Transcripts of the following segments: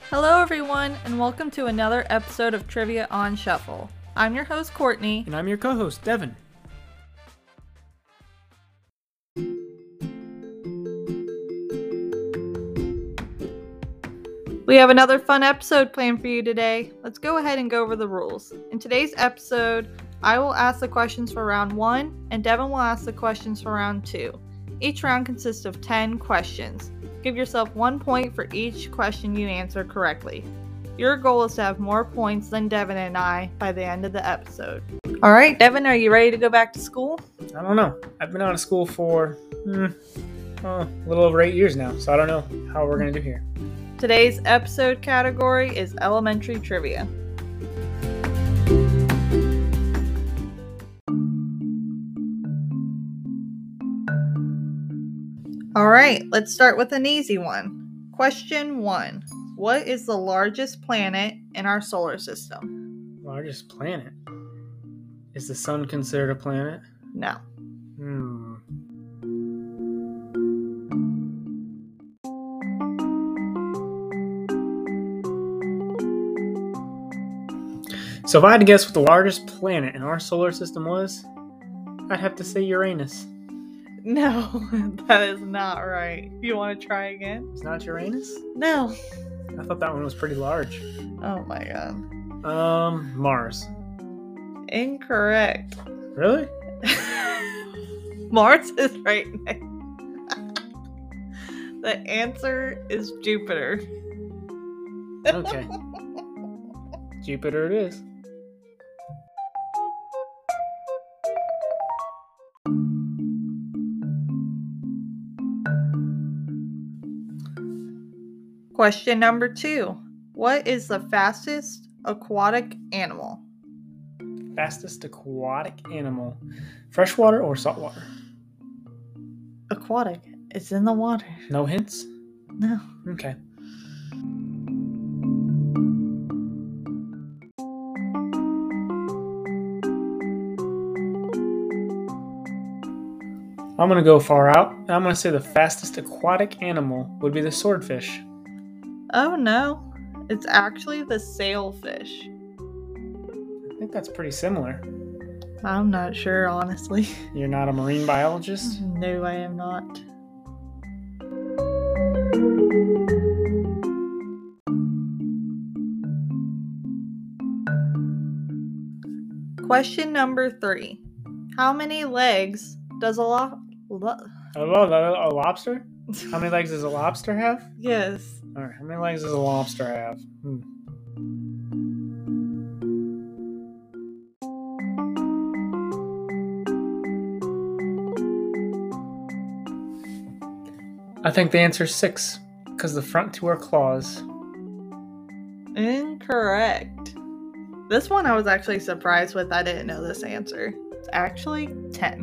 Hello, everyone, and welcome to another episode of Trivia on Shuffle. I'm your host, Courtney. And I'm your co-host, Devin. We have another fun episode planned for you today. Let's go ahead and go over the rules. In today's episode, I will ask the questions for round 1, and Devin will ask the questions for round 2. Each round consists of 10 questions. Give yourself 1 point for each question you answer correctly. Your goal is to have more points than Devin and I by the end of the episode. Alright, Devin, are you ready to go back to school? I don't know. I've been out of school for a little over 8 years now, so I don't know how we're going to do here. Today's episode category is elementary trivia. Alright, let's start with an easy one. Question 1. What is the largest planet in our solar system? Largest planet? Is the sun considered a planet? No. So if I had to guess what the largest planet in our solar system was, I'd have to say Uranus. No, that is not right. You want to try again? It's not Uranus? No. I thought that one was pretty large. Oh my god. Mars. Incorrect. Really? Mars is right next. The answer is Jupiter. Okay. Jupiter it is. Question number 2. What is the fastest aquatic animal? Fastest aquatic animal. Freshwater or saltwater? Aquatic. It's in the water. No hints? No. Okay. I'm going to go far out, and I'm going to say the fastest aquatic animal would be the swordfish. Oh no. It's actually the sailfish. I think that's pretty similar. I'm not sure, honestly. You're not a marine biologist? No, I am not. Question number 3. How many legs does a lobster? How many legs does a lobster have? Yes. Alright, how many legs does a lobster have? I think the answer is 6, because the front 2 are claws. Incorrect. This one I was actually surprised with. I didn't know this answer. It's actually 10.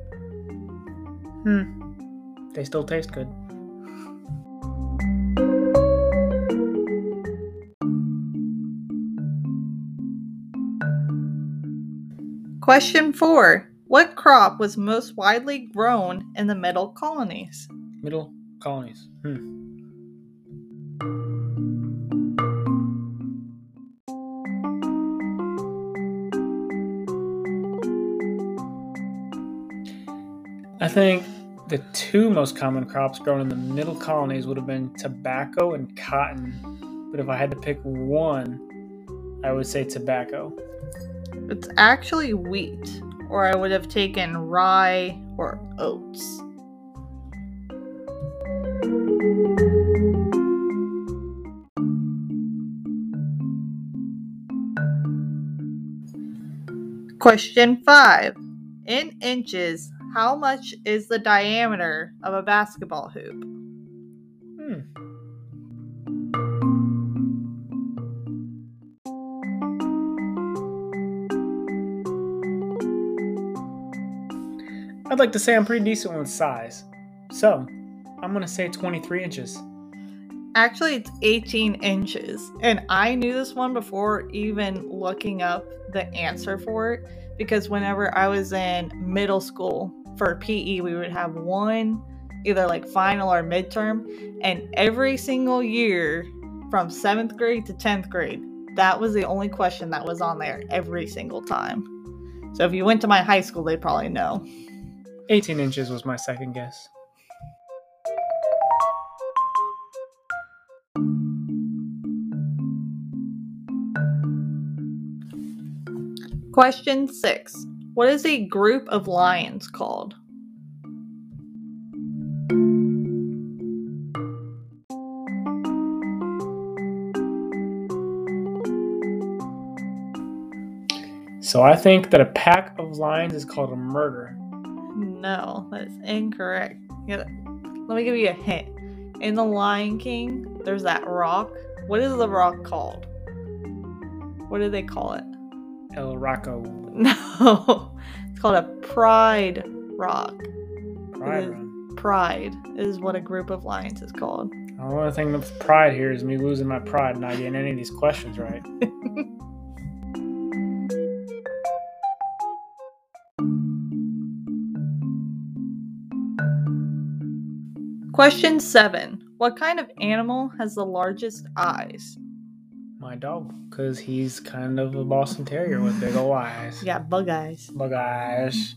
They still taste good. Question 4. What crop was most widely grown in the Middle Colonies? Middle colonies. I think the 2 most common crops grown in the middle colonies would have been tobacco and cotton. But if I had to pick one, I would say tobacco. It's actually wheat, or I would have taken rye or oats. Question 5. In inches, how much is the diameter of a basketball hoop? I'd like to say I'm pretty decent with size. So, I'm going to say 23 inches. Actually, it's 18 inches. And I knew this one before even looking up the answer for it. Because whenever I was in middle school for PE, we would have one either like final or midterm. And every single year from 7th grade to 10th grade. That was the only question that was on there every single time. So if you went to my high school, they'd probably know. 18 inches was my second guess. Question 6. What is a group of lions called? So I think that a pack of lions is called a murder. No, that is incorrect. Let me give you a hint. In The Lion King, there's that rock. What is the rock called? What do they call it? El Rocco. No, it's called a pride rock. Pride Run. Pride is what a group of lions is called. The only thing with pride here is me losing my pride and not getting any of these questions right. Question 7. What kind of animal has the largest eyes? My dog, because he's kind of a Boston Terrier with big old eyes. You got bug eyes. Bug eyes.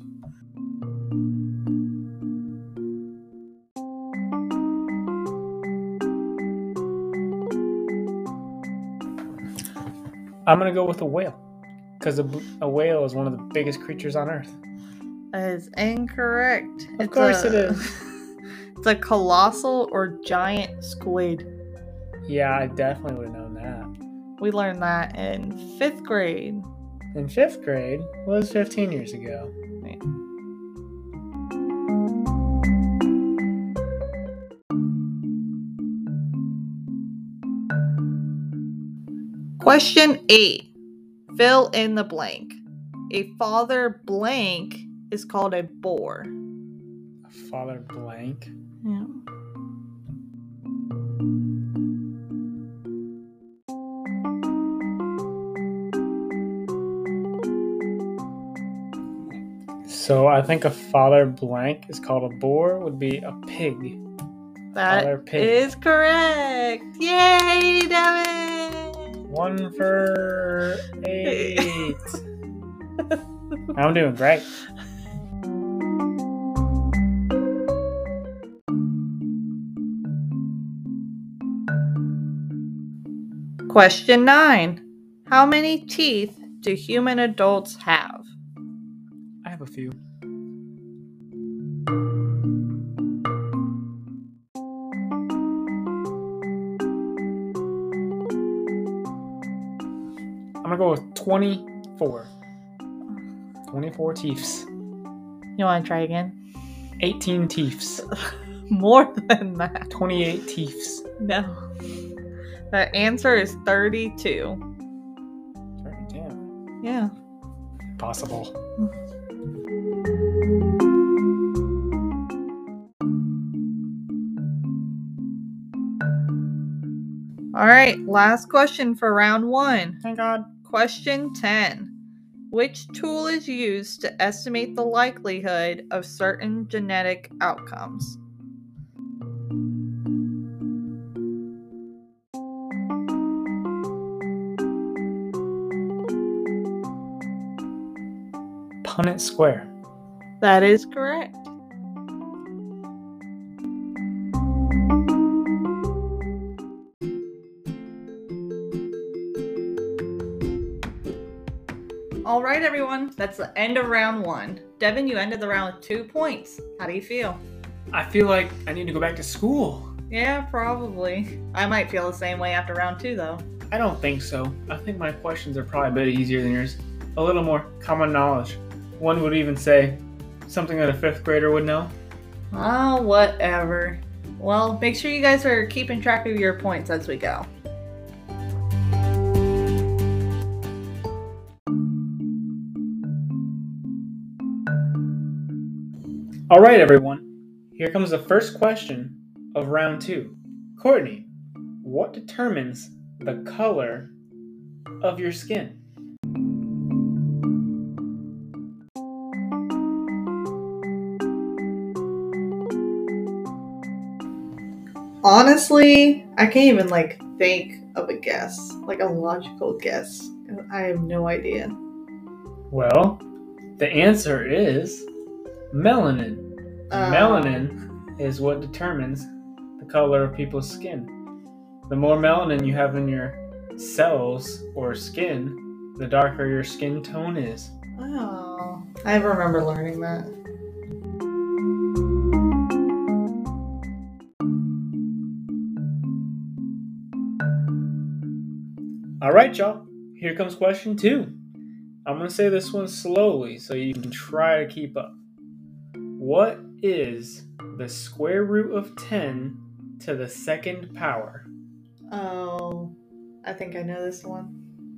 I'm going to go with a whale, because a whale is one of the biggest creatures on Earth. That is incorrect. Of course it is. It's a colossal or giant squid. Yeah, I definitely would have known that. We learned that in 5th grade. In 5th grade? Was 15 years ago. Right. Question 8. Fill in the blank. A father blank is called a boar. A father blank? Yeah. So I think a father blank is called a boar would be a pig. That is correct. Yay, Devin! 1 for 8. I'm doing great. Question 9. How many teeth do human adults have? I have a few. I'm going to go with 24. 24 teeths. You want to try again? 18 teeths. More than that. 28 teeths. No. The answer is 32. 32. Yeah. Possible. All right, last question for round 1. Thank God. Question 10. Which tool is used to estimate the likelihood of certain genetic outcomes? Punnett square. That is correct. All right, everyone. That's the end of round 1. Devin, you ended the round with 2 points. How do you feel? I feel like I need to go back to school. Yeah, probably. I might feel the same way after round 2, though. I don't think so. I think my questions are probably a bit easier than yours. A little more common knowledge. One would even say something that a 5th grader would know. Oh, whatever. Well, make sure you guys are keeping track of your points as we go. All right, everyone. Here comes the first question of round 2. Courtney, what determines the color of your skin? Honestly, I can't even think of a guess, like a logical guess. I have no idea. Well, the answer is melanin. Melanin is what determines the color of people's skin. The more melanin you have in your cells or skin, the darker your skin tone is. Oh, I remember learning that. All right, y'all. Here comes question 2. I'm going to say this one slowly so you can try to keep up. What is the square root of 10 to the second power? Oh, I think I know this one.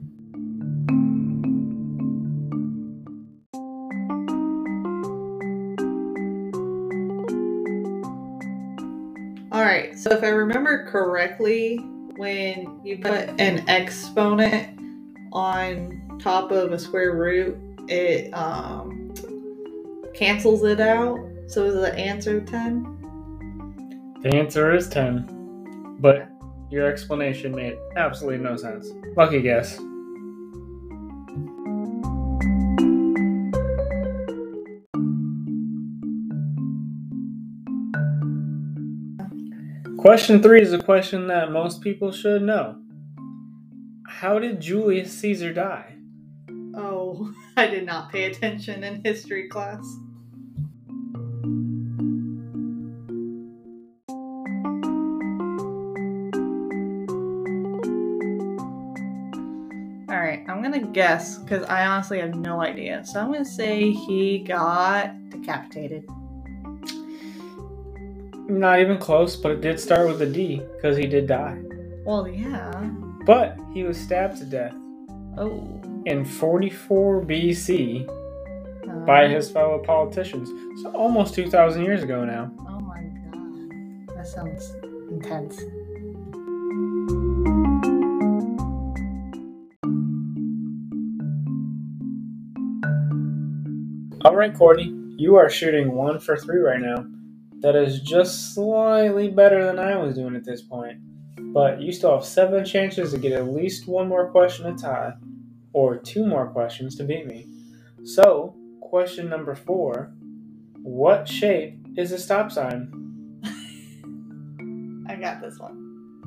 Alright, so if I remember correctly, when you put an exponent on top of a square root, it cancels it out. So is the answer 10? The answer is 10, but your explanation made absolutely no sense. Lucky guess. Question 3 is a question that most people should know. How did Julius Caesar die? Oh, I did not pay attention in history class. Alright, I'm gonna guess because I honestly have no idea. So I'm gonna say he got decapitated. Not even close, but it did start with a D because he did die. Well, yeah. But he was stabbed to death Oh. in 44 BC by his fellow politicians. So almost 2,000 years ago now. Oh my god. That sounds intense. Alright, Courtney, you are shooting 1 for 3 right now. That is just slightly better than I was doing at this point. But you still have 7 chances to get at least 1 more question to tie, or 2 more questions to beat me. So, question number 4, what shape is a stop sign? I got this one.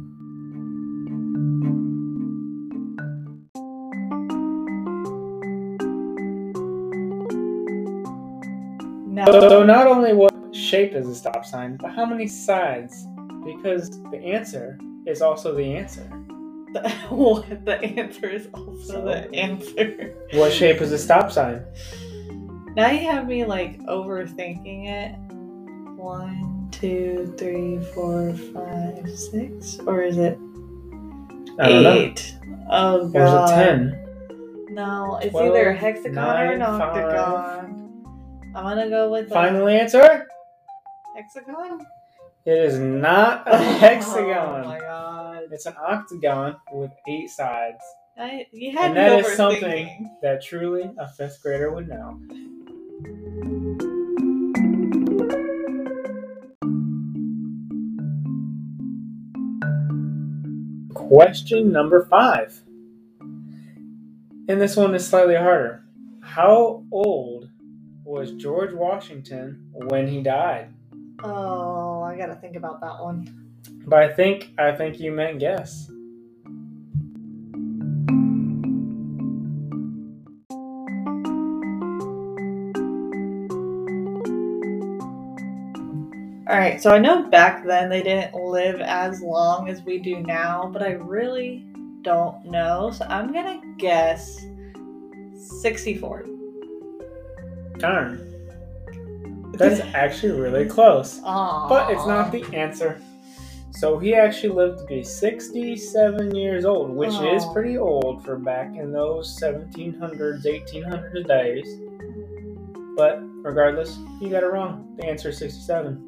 No. So not only what shape is a stop sign, but how many sides? Because the answer is also the answer. What? The answer is also the answer. What shape is a stop sign? Now you have me like overthinking it. 1, 2, 3, 4, 5, 6, or is it 8? Oh god. Or is it 10? No, it's 12, either a hexagon 9, or an octagon. 5. I'm gonna go with Final answer? Hexagon? It is not a hexagon. Oh my god. It's an octagon with 8 sides. You had and me that is overthinking. something that truly a 5th grader would know. Question number 5. And this one is slightly harder. How old was George Washington when he died? Oh, I gotta think about that one. But I think you meant guess. Alright, so I know back then they didn't live as long as we do now, but I really don't know. So I'm gonna guess 64. Darn. That's actually really close. Aww. But it's not the answer. So he actually lived to be 67 years old, which is pretty old for back in those 1700s, 1800s days. But regardless, you got it wrong. The answer is 67.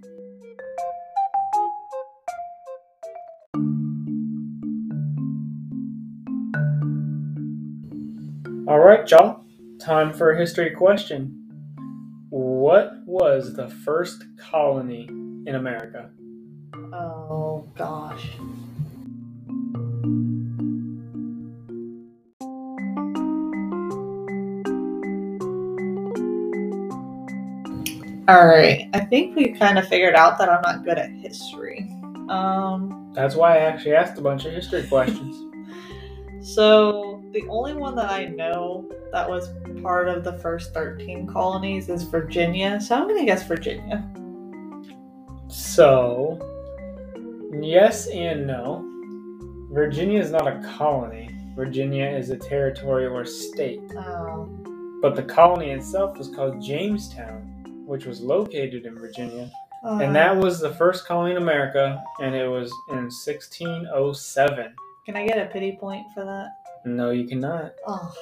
Alright, y'all. Time for a history question. What was the first colony in America? Oh, gosh. All right. I think we kind of figured out that I'm not good at history. That's why I actually asked a bunch of history questions. So the only one that I know that was part of the first 13 colonies is Virginia. So I'm going to guess Virginia. So, yes and no. Virginia is not a colony. Virginia is a territory or state. Oh. But the colony itself was called Jamestown, which was located in Virginia. And that was the first colony in America, and it was in 1607. Can I get a pity point for that? No, you cannot. Oh.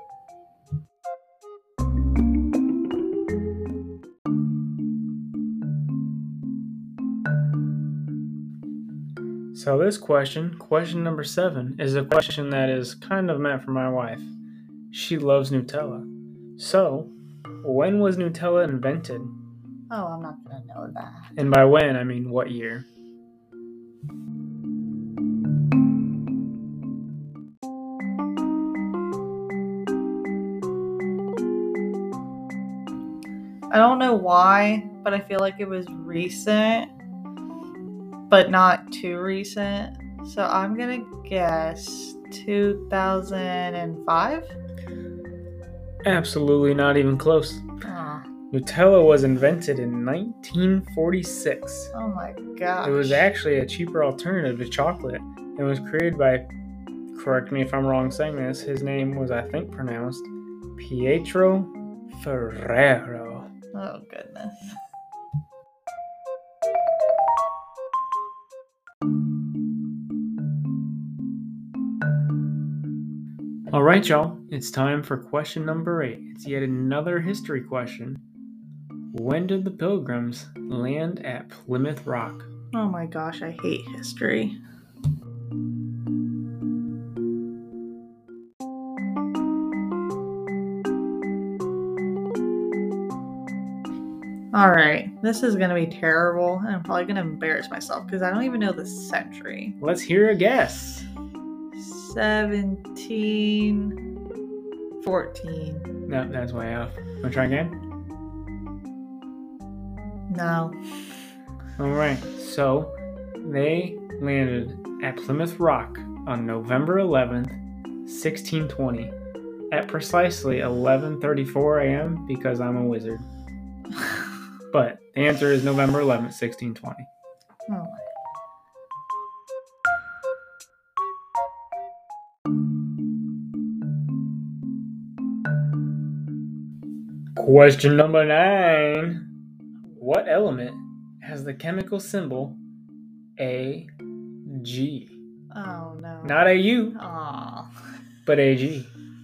So this question number 7, is a question that is kind of meant for my wife. She loves Nutella. So, when was Nutella invented? Oh, I'm not going to know that. And by when, I mean what year? I don't know why, but I feel like it was recent, but not too recent. So I'm going to guess 2005? Absolutely not even close. Oh. Nutella was invented in 1946. Oh my gosh. It was actually a cheaper alternative to chocolate. It was created by, correct me if I'm wrong saying this, his name was, I think, pronounced Pietro Ferrero. Oh, goodness. All right, y'all. It's time for question number 8. It's yet another history question. When did the Pilgrims land at Plymouth Rock? Oh my gosh, I hate history. All right, this is going to be terrible, and I'm probably going to embarrass myself because I don't even know the century. Let's hear a guess. 1714. No, that's way off. Want to try again? No. All right, so they landed at Plymouth Rock on November 11th, 1620, at precisely 11:34 a.m. because I'm a wizard. But the answer is November 11th, 1620. Oh. Question number 9. What element has the chemical symbol Ag? Oh no. Not AU, Aw. but Ag.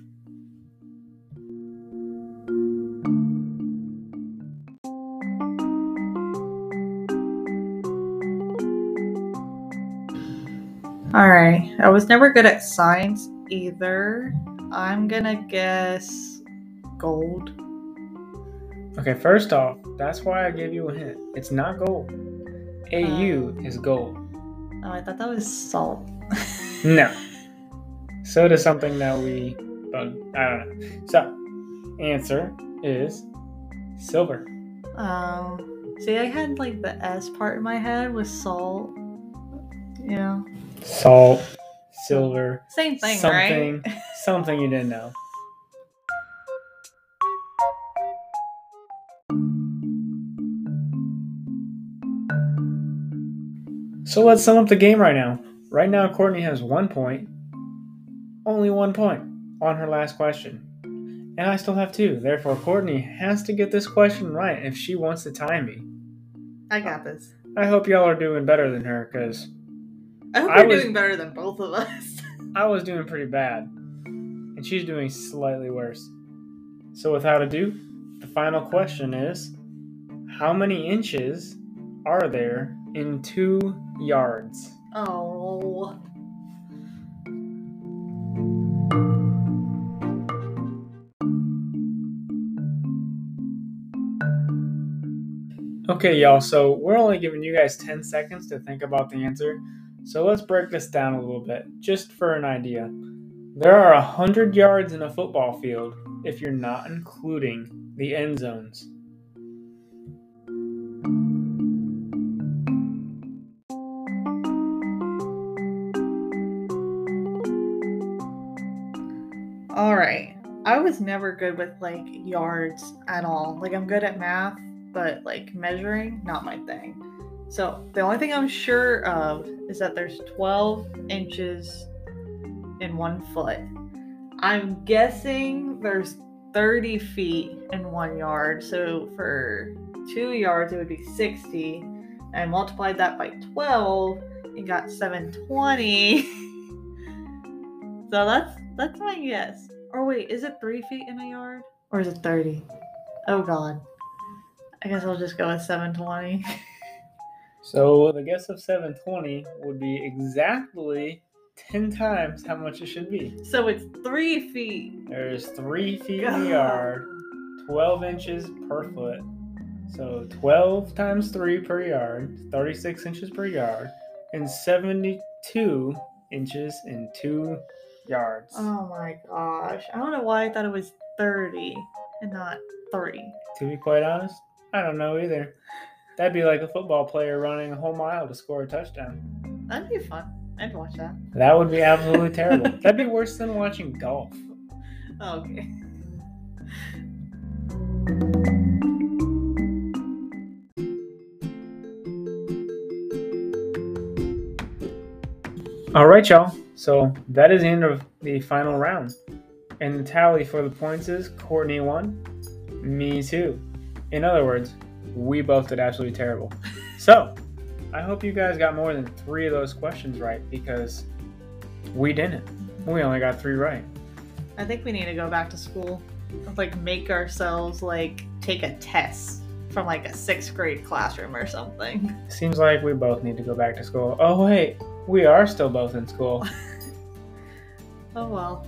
All right. I was never good at science either. I'm gonna guess gold. Okay, first off, that's why I gave you a hint. It's not gold. AU is gold. Oh, I thought that was salt. No. Soda's something that we, I don't know. So, answer is silver. See, I had like the S part in my head with salt. Yeah. Salt, silver. Same thing, something, right? Something you didn't know. So let's sum up the game right now. Right now, Courtney has 1 point. Only 1 point on her last question. And I still have 2. Therefore, Courtney has to get this question right if she wants to tie me. I got this. I hope y'all are doing better than her, because I hope you're doing better than both of us. I was doing pretty bad. And she's doing slightly worse. So without ado, the final question is, how many inches are there in 2 yards? Oh. Okay, y'all, so we're only giving you guys 10 seconds to think about the answer. So let's break this down a little bit, just for an idea. There are 100 yards in a football field if you're not including the end zones. Alright. I was never good with, like, yards at all. Like, I'm good at math, but, like, measuring, not my thing. So, the only thing I'm sure of is that there's 12 inches in 1 foot. I'm guessing there's 30 feet in 1 yard. So, for 2 yards, it would be 60. I multiplied that by 12 and got 720. So, that's my guess. Or wait, is it 3 feet in a yard? Or is it 30? Oh god. I guess I'll just go with 720. So the guess of 720 would be exactly 10 times how much it should be. So it's 3 feet. There's 3 feet in the yard, 12 inches per foot. So 12 times 3 per yard, 36 inches per yard, and 72 inches in 2 yards. Oh my gosh. I don't know why I thought it was 30 and not 3. To be quite honest, I don't know either. That'd be like a football player running a whole mile to score a touchdown. That'd be fun. I'd watch that. That would be absolutely terrible. That'd be worse than watching golf. Okay. All right, y'all. So that is the end of the final round. And the tally for the points is Courtney won, me too. In other words, we both did absolutely terrible. So I hope you guys got more than 3 of those questions right, because we didn't. We only got 3 right. I think we need to go back to school. Like, make ourselves, like, take a test from, like, a 6th grade classroom or something. Seems like we both need to go back to school. Oh, wait. We are still both in school. Oh, well.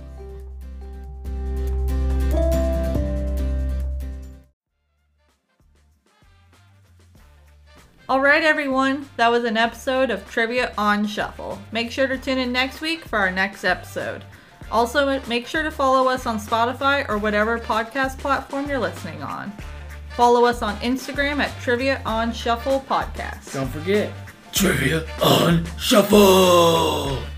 Alright everyone, that was an episode of Trivia on Shuffle. Make sure to tune in next week for our next episode. Also, make sure to follow us on Spotify or whatever podcast platform you're listening on. Follow us on Instagram at Trivia on Shuffle Podcast. Don't forget, Trivia on Shuffle!